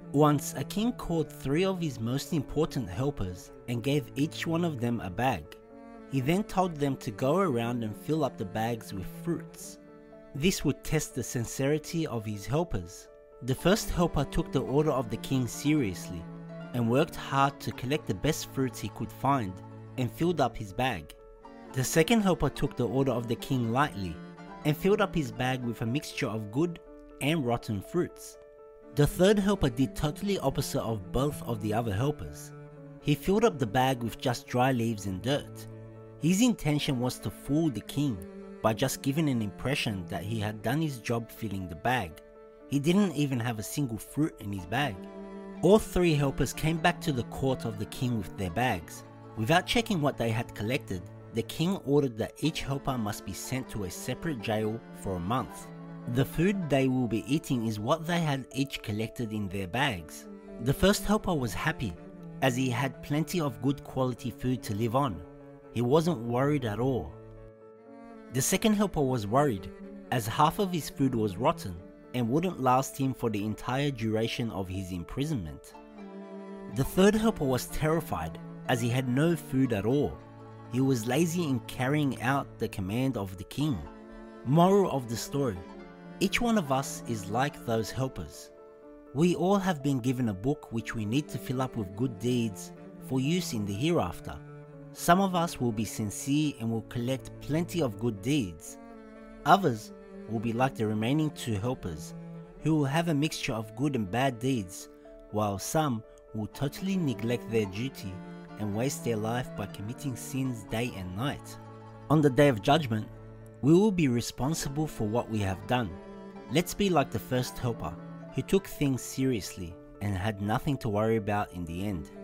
Once, a king called 3 of his most important helpers and gave each one of them a bag. He then told them to go around and fill up the bags with fruits. This would test the sincerity of his helpers. The first helper took the order of the king seriously and worked hard to collect the best fruits he could find and filled up his bag. The second helper took the order of the king lightly and filled up his bag with a mixture of good and rotten fruits. The third helper did totally opposite of both of the other helpers. He filled up the bag with just dry leaves and dirt. His intention was to fool the king by just giving an impression that he had done his job filling the bag. He didn't even have a single fruit in his bag. All 3 helpers came back to the court of the king with their bags. Without checking what they had collected, the king ordered that each helper must be sent to a separate jail for a month. The food they will be eating is what they had each collected in their bags. The first helper was happy, as he had plenty of good quality food to live on. He wasn't worried at all. The second helper was worried, as half of his food was rotten and wouldn't last him for the entire duration of his imprisonment. The third helper was terrified, as he had no food at all. He was lazy in carrying out the command of the king. Moral of the story: each one of us is like those helpers. We all have been given a book which we need to fill up with good deeds for use in the hereafter. Some of us will be sincere and will collect plenty of good deeds. Others will be like the remaining 2 helpers, who will have a mixture of good and bad deeds, while some will totally neglect their duty and waste their life by committing sins day and night. On the day of judgment, we will be responsible for what we have done. Let's be like the first helper, who took things seriously and had nothing to worry about in the end.